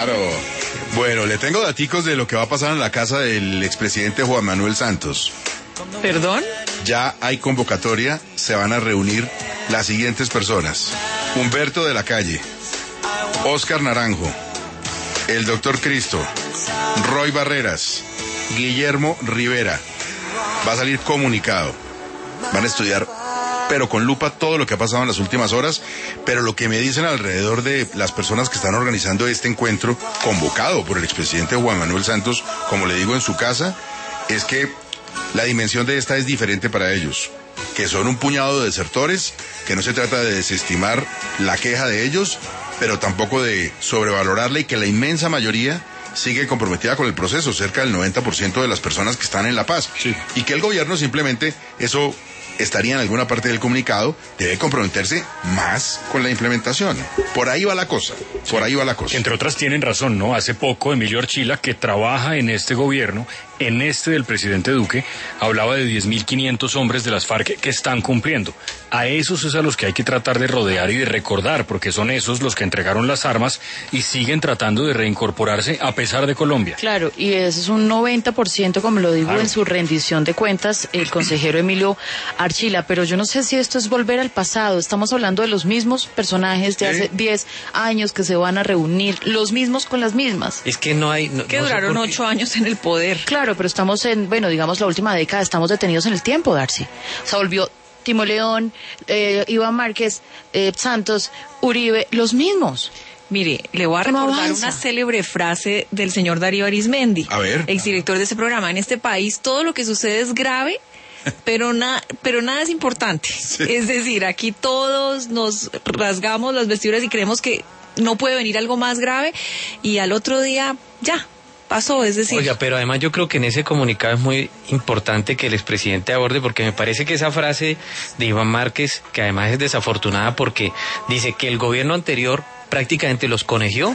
Claro. Bueno, le tengo daticos de lo que va a pasar en la casa del expresidente Juan Manuel Santos. ¿Perdón? Ya hay convocatoria, se van a reunir las siguientes personas: Humberto de la Calle, Óscar Naranjo, el Dr. Cristo, Roy Barreras, Guillermo Rivera. Va a salir comunicado. Van a estudiar, pero con lupa, todo lo que ha pasado en las últimas horas. Pero lo que me dicen alrededor de las personas que están organizando este encuentro, convocado por el expresidente Juan Manuel Santos, como le digo, en su casa, es que la dimensión de esta es diferente para ellos, que son un puñado de desertores, que no se trata de desestimar la queja de ellos, pero tampoco de sobrevalorarla, y que la inmensa mayoría sigue comprometida con el proceso, cerca del 90% de las personas que están en La Paz. Sí. Y que el gobierno simplemente, eso estaría en alguna parte del comunicado, debe comprometerse más con la implementación. Por ahí va la cosa, por ahí va la cosa. Entre otras tienen razón, ¿no? Hace poco Emilio Archila, que trabaja en este gobierno, en este del presidente Duque, hablaba de 10.500 hombres de las FARC que están cumpliendo. A esos es a los que hay que tratar de rodear y de recordar, porque son esos los que entregaron las armas y siguen tratando de reincorporarse a pesar de Colombia. Claro, y ese es un 90%, como lo digo, Claro, en su rendición de cuentas, el consejero Emilio Archila. Pero yo no sé si esto es volver al pasado. Estamos hablando de los mismos personajes de hace 10 años que se van a reunir, los mismos con las mismas. Es que no hay... Que duraron 8 años en el poder. Claro, pero estamos en, bueno, digamos la última década, estamos detenidos en el tiempo, Darcy. O sea, volvió Timo León, Iván Márquez, Santos, Uribe, los mismos. Mire, le voy a ¿Cómo recordar avanza? una célebre frase del señor Darío Arizmendi, A ver. exdirector de ese programa. En este país todo lo que sucede es grave, pero nada es importante. Sí. Es decir, aquí todos nos rasgamos las vestiduras y creemos que no puede venir algo más grave, y al otro día ya pasó. Es decir, Oiga, pero además yo creo que en ese comunicado es muy importante que el expresidente aborde, porque me parece que esa frase de Iván Márquez, que además es desafortunada porque dice que el gobierno anterior prácticamente los conegió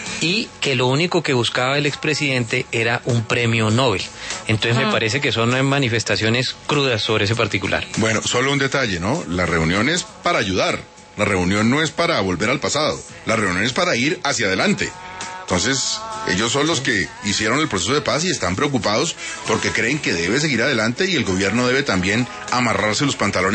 y que lo único que buscaba el expresidente era un premio Nobel. Entonces me parece que son manifestaciones crudas sobre ese particular. Bueno, solo un detalle, ¿no? La reunión es para ayudar. La reunión no es para volver al pasado. La reunión es para ir hacia adelante. Entonces, ellos son los que hicieron el proceso de paz y están preocupados porque creen que debe seguir adelante, y el gobierno debe también amarrarse los pantalones